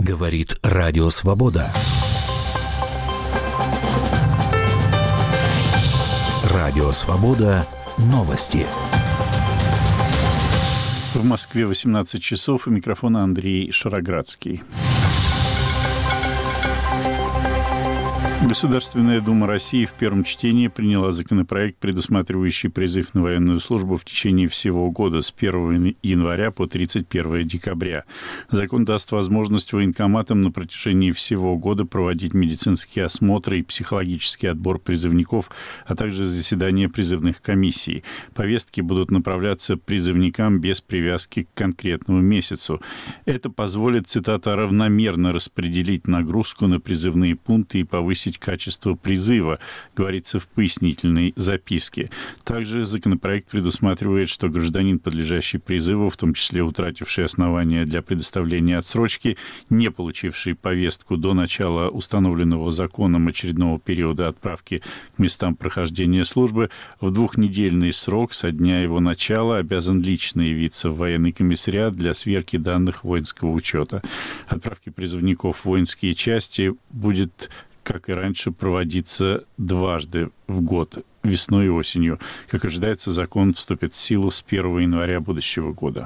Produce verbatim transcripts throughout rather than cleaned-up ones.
Говорит Радио Свобода. Радио Свобода. Новости. В Москве восемнадцать часов. У микрофона Андрей Шароградский. Государственная Дума России в первом чтении приняла законопроект, предусматривающий призыв на военную службу в течение всего года с первого января по тридцать первое декабря. Закон даст возможность военкоматам на протяжении всего года проводить медицинские осмотры и психологический отбор призывников, а также заседания призывных комиссий. Повестки будут направляться призывникам без привязки к конкретному месяцу. Это позволит, цитата, «равномерно распределить нагрузку на призывные пункты и повысить качество призыва», говорится в пояснительной записке. Также законопроект предусматривает, что гражданин, подлежащий призыву, в том числе утративший основания для предоставления отсрочки, не получивший повестку до начала установленного законом очередного периода отправки к местам прохождения службы, в двухнедельный срок со дня его начала обязан лично явиться в военный комиссариат для сверки данных воинского учета. Отправки призывников в воинские части будет, как и раньше, проводиться дважды в год, весной и осенью. Как ожидается, закон вступит в силу с первого января будущего года.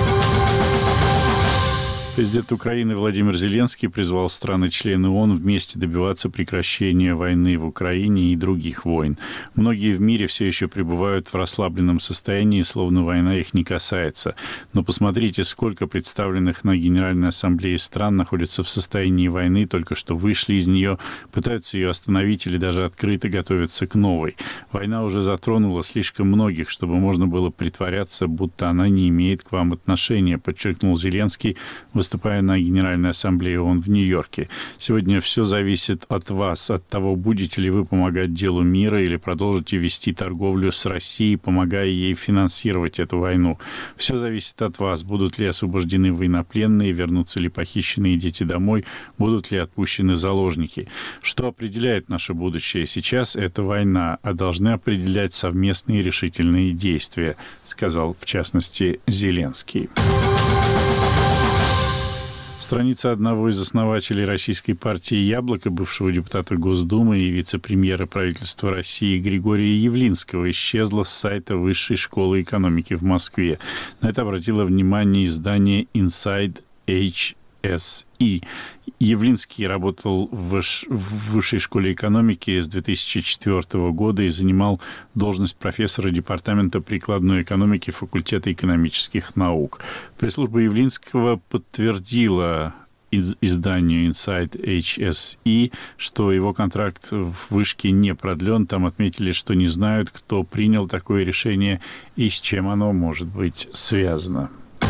Президент Украины Владимир Зеленский призвал страны-члены ООН вместе добиваться прекращения войны в Украине и других войн. Многие в мире все еще пребывают в расслабленном состоянии, словно война их не касается. Но посмотрите, сколько представленных на Генеральной Ассамблее стран находятся в состоянии войны, только что вышли из нее, пытаются ее остановить или даже открыто готовятся к новой. Война уже затронула слишком многих, чтобы можно было притворяться, будто она не имеет к вам отношения, подчеркнул Зеленский, выступая на Генеральной Ассамблее ООН в Нью-Йорке. Сегодня все зависит от вас, от того, будете ли вы помогать делу мира или продолжите вести торговлю с Россией, помогая ей финансировать эту войну. Все зависит от вас, будут ли освобождены военнопленные, вернутся ли похищенные дети домой, будут ли отпущены заложники. Что определяет наше будущее сейчас, это война, а должны определять совместные решительные действия, сказал, в частности, Зеленский. Страница одного из основателей российской партии «Яблоко», бывшего депутата Госдумы и вице-премьера правительства России Григория Явлинского, исчезла с сайта Высшей школы экономики в Москве. На это обратило внимание издание Inside эйч эс и. Явлинский работал в Высшей школе экономики с две тысячи четвёртого года и занимал должность профессора департамента прикладной экономики факультета экономических наук. Пресс-служба Явлинского подтвердила из изданию Inside эйч эс и, что его контракт в Вышке не продлен. Там отметили, что не знают, кто принял такое решение и с чем оно может быть связано.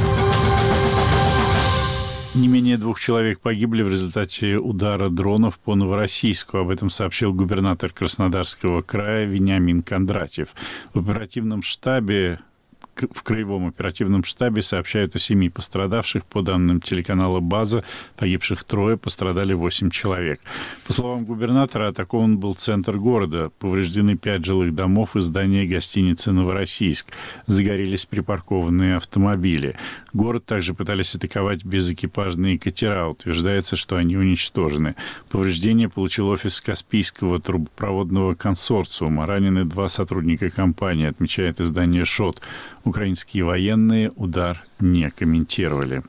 Не менее двух человек погибли в результате удара дронов по Новороссийску. Об этом сообщил губернатор Краснодарского края Вениамин Кондратьев. В оперативном штабе В Краевом оперативном штабе сообщают о семи пострадавших. По данным телеканала «База», погибших трое, пострадали восемь человек. По словам губернатора, атакован был центр города. Повреждены пять жилых домов и здание гостиницы «Новороссийск». Загорелись припаркованные автомобили. Город также пытались атаковать безэкипажные катера. Утверждается, что они уничтожены. Повреждения получил офис Каспийского трубопроводного консорциума. Ранены два сотрудника компании, отмечает издание «Шот». Украинские военные удар не комментировали.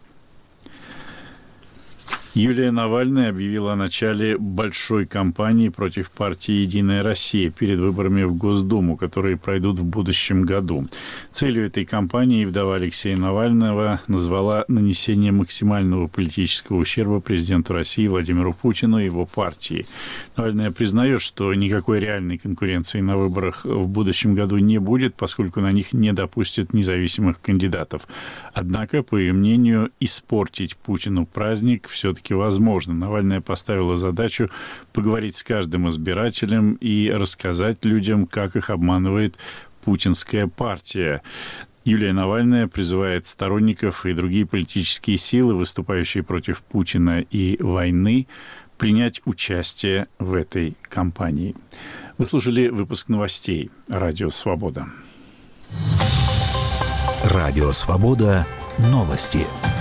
Юлия Навальная объявила о начале большой кампании против партии «Единая Россия» перед выборами в Госдуму, которые пройдут в будущем году. Целью этой кампании вдова Алексея Навального назвала нанесение максимального политического ущерба президенту России Владимиру Путину и его партии. Навальная признает, что никакой реальной конкуренции на выборах в будущем году не будет, поскольку на них не допустят независимых кандидатов. Однако, по ее мнению, испортить Путину праздник все-таки возможно. Навальная поставила задачу поговорить с каждым избирателем и рассказать людям, как их обманывает путинская партия. Юлия Навальная призывает сторонников и другие политические силы, выступающие против Путина и войны, принять участие в этой кампании. Вы слушали выпуск новостей «Радио Свобода». «Радио Свобода». Новости.